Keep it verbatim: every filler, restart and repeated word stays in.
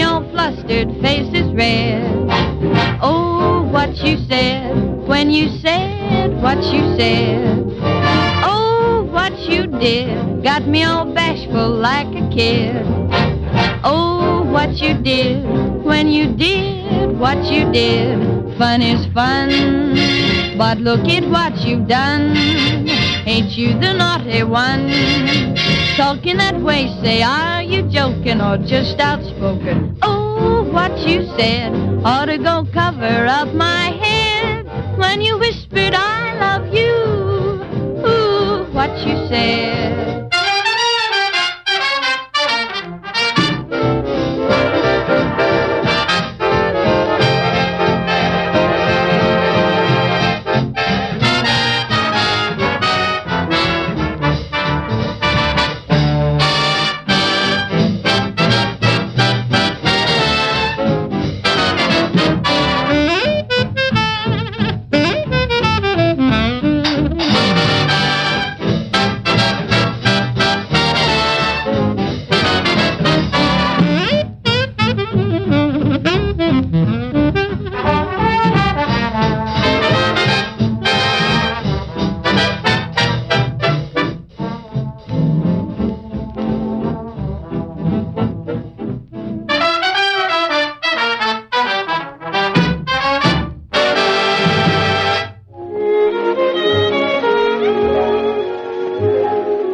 me all flustered, face is red. Oh, what you said, when you said what you said. Oh, what you did, got me all bashful like a kid. Oh, what you did, when you did what you did. Fun is fun, but look at what you've done. Ain't you the naughty one? Talking that way, say, are you joking or just outspoken? Oh, what you said ought to go cover up my head when you whispered I love you. Ooh, what you said.